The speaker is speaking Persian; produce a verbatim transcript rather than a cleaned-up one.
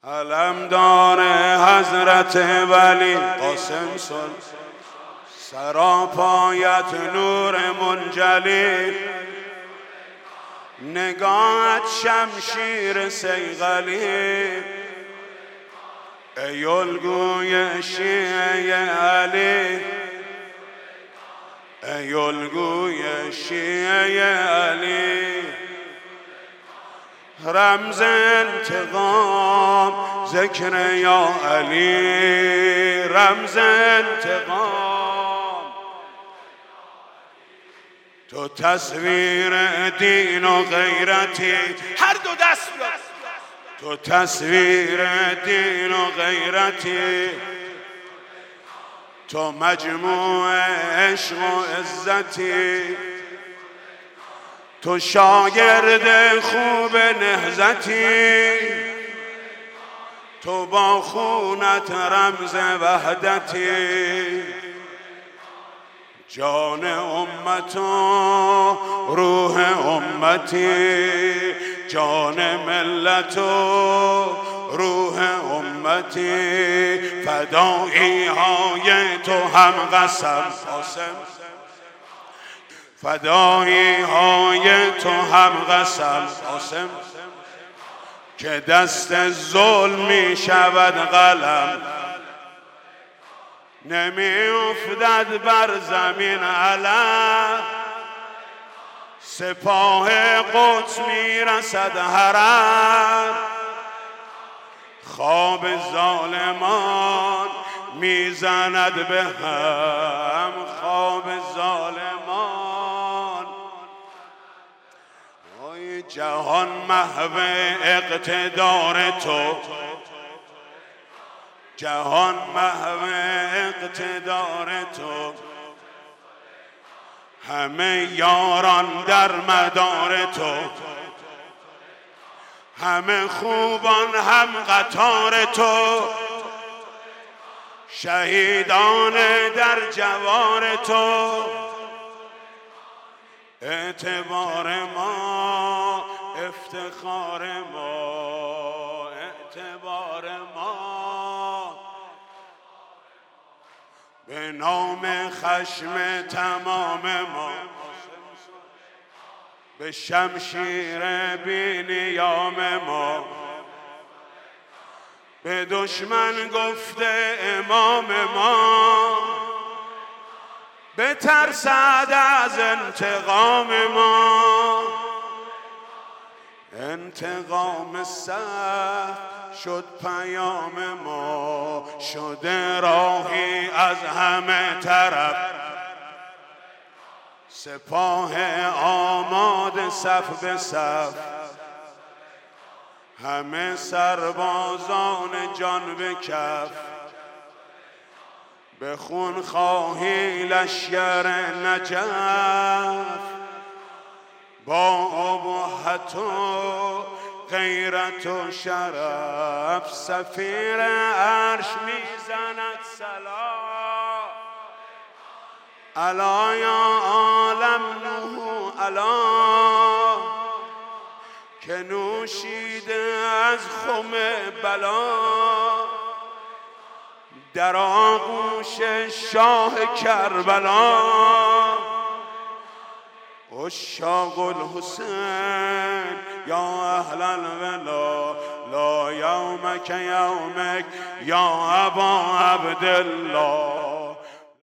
علمدار حضرت ولی قاسم سل سراپایت نور منجلی، نگاهت شمشیر صیقلی، ای الگوی شیعه علی، ای الگوی شیعه علی، رمز انتقام ذکر یا علی، رمز انتقام. تو تصویر دین و غیرتی، هر دو دست بیاد. تو تصویر دین و غیرتی، تو مجموع عشق و عزتی، تو شاگرد خوب نهضتی، تو با خونت رمز وحدتی، جان امت و روح امتی، جان ملت و روح امتی، فدایی های تو هم قسم قاسم، فدایی های تو هم قسم قاسم، که دست ظلم می شود قلم، نمی افتد بر زمین علم، سپاه قدس می رسد حرم، خواب ظالمان می زند به هم، خواب ظالمان. ای جهان محو اقتدار تو، جهان محو اقتدار تو، همه یاران در مدار تو، همه خوبان هم قطار تو، شهیدان در جوار تو، اعتبار ما افتخار ما، اعتبار ما، به نام خشم تمام ما، به شمشیر بی نیام ما، به دشمن گفته امام ما، بترسد از انتقام ما، انتقام سخت شد پیام ما، شده راهی از همه طرف، سپاه آماده صف به صف، همه سربازان جان به کف، به خون خواهی لشکر نجف، با ابهت و غیرت و شرف، سفیر عرش میزند سلام، الا یا عالم نوح الا، که نوشیده از خم بلا، در آغوش شاه کربلا، عشاق الحسین یا اهل الولا، لا یومک یومک یا ابا عبدالله.